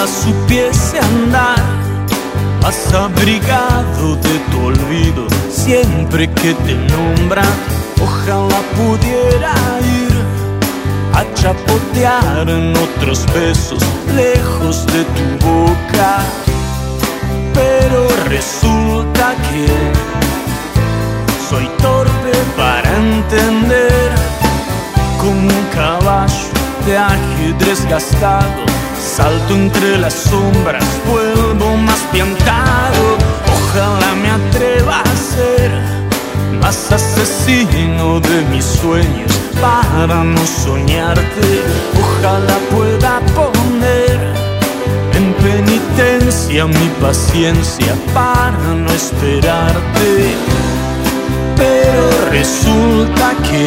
ojalá supiese andar más abrigado de tu olvido. Siempre que te nombran, ojalá pudiera ir a chapotear en otros besos lejos de tu boca. Pero resulta que soy torpe para entender. Como un caballo de ajedrez gastado, salto entre las sombras, vuelvo más piantado. Ojalá me atreva a ser más asesino de mis sueños para no soñarte. Ojalá pueda poner en penitencia mi paciencia para no esperarte. Pero resulta que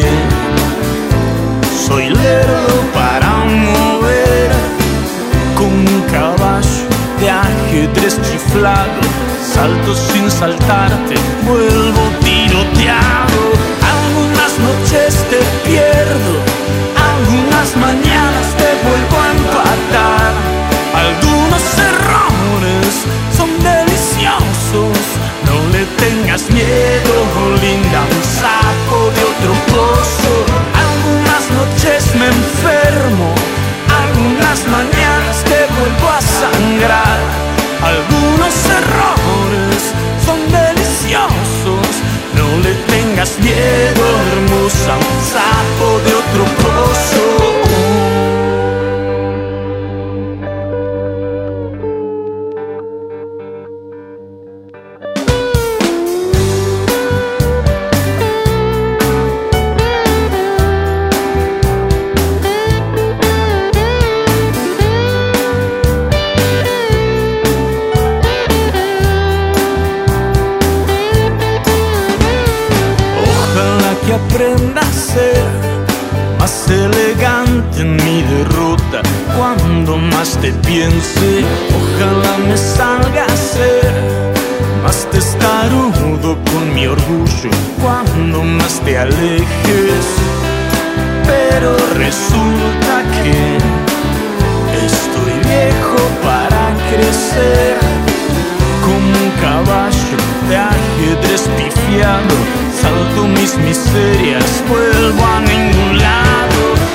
soy lerdo para mover. Como un caballo de ajedrez chiflado, salto sin saltarte, vuelvo tiroteado. Algunas noches te pierdo, algunas mañanas te vuelvo a empatar. Algunos errores son deliciosos, no le tengas miedo, linda, un sapo de otro pozo. Algunas noches me enfermo, algunas mañanas te vuelvo a sangrar. Algunos errores son deliciosos, no le tengas miedo, hermosa, un sapo de otro pozo. Aprenda a ser más elegante en mi derrota cuando más te piense. Ojalá me salga a ser más testarudo con mi orgullo cuando más te alejes. Pero resulta que estoy viejo para crecer. Como un caballo de ajedrez pifiado, salto mis miserias, vuelvo a ningún lado.